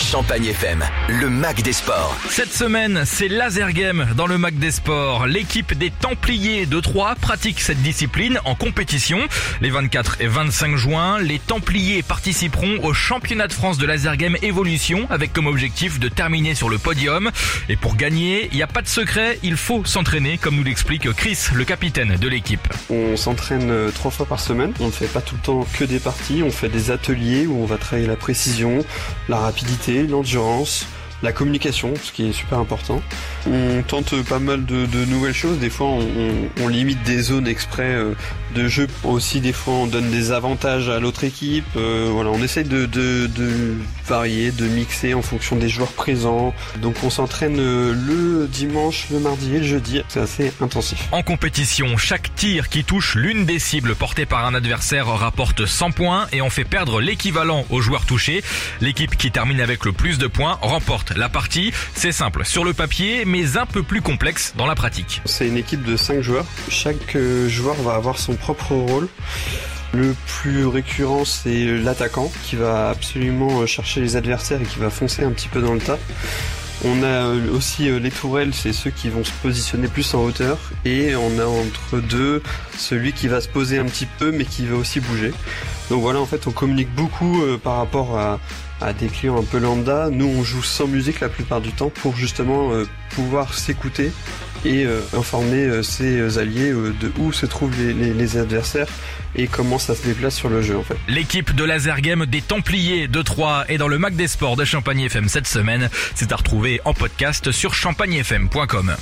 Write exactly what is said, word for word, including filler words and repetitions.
Champagne F M, le Mac des Sports. Cette semaine, c'est Laser Game dans le Mac des Sports. L'équipe des Templiers de Troyes pratique cette discipline en compétition. Les vingt-quatre et vingt-cinq juin, les Templiers participeront au championnat de France de Laser Game Evolution avec comme objectif de terminer sur le podium. Et pour gagner, il n'y a pas de secret, il faut s'entraîner, comme nous l'explique Chris, le capitaine de l'équipe. On s'entraîne trois fois par semaine. On ne fait pas tout le temps que des parties, on fait des ateliers où on va travailler la précision, la rapidité, l'endurance, la communication, ce qui est super important. On tente pas mal de, de nouvelles choses. Des fois, on, on, on limite des zones exprès euh, de jeu. Aussi, des fois, on donne des avantages à l'autre équipe. Euh, voilà, on essaye de, de, de varier, de mixer en fonction des joueurs présents. Donc, on s'entraîne le dimanche, le mardi et le jeudi. C'est assez intensif. En compétition, chaque tir qui touche l'une des cibles portées par un adversaire rapporte cent points et on fait perdre l'équivalent aux joueurs touchés. L'équipe qui termine avec le plus de points remporte la partie. C'est simple sur le papier, mais un peu plus complexe dans la pratique. C'est une équipe de cinq joueurs. Chaque joueur va avoir son propre rôle. Le plus récurrent, c'est l'attaquant qui va absolument chercher les adversaires et qui va foncer un petit peu dans le tas. On a aussi les tourelles, c'est ceux qui vont se positionner plus en hauteur. Et on a entre deux celui qui va se poser un petit peu mais qui va aussi bouger. Donc voilà, en fait on communique beaucoup euh, par rapport à, à des clients un peu lambda. Nous on joue sans musique la plupart du temps pour justement euh, pouvoir s'écouter et euh, informer euh, ses alliés euh, de où se trouvent les, les, les adversaires et comment ça se déplace sur le jeu en fait. L'équipe de Laser Game des Templiers de Troyes est dans le Mac des Sports de Champagne F M cette semaine. C'est à retrouver en podcast sur champagne f m point com.